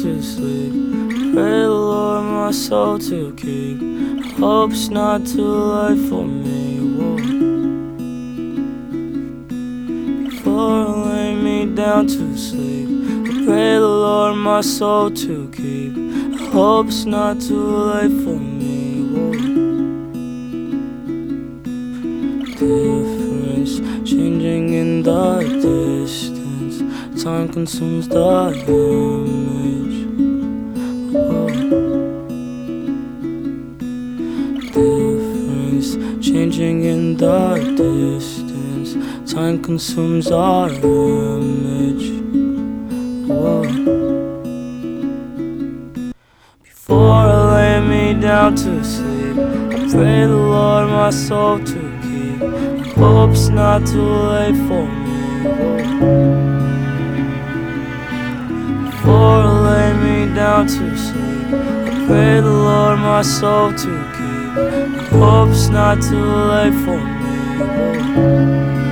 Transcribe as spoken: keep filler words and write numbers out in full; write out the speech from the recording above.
to sleep. Pray the Lord my soul to keep. I hope it's not too late for me. Whoa. Before I lay me down to sleep, I pray the Lord my soul to keep. I hope it's not too late for me. Whoa. Difference changing in the distance. Time consumes the image. Whoa. Difference changing in the distance. Time consumes our image. Whoa. Before I lay me down to sleep, I pray the Lord my soul to keep. I hope it's not too late for me. Whoa. Before I lay me down to sleep, I pray the Lord my soul to keep. I hope it's not too late for me. Whoa.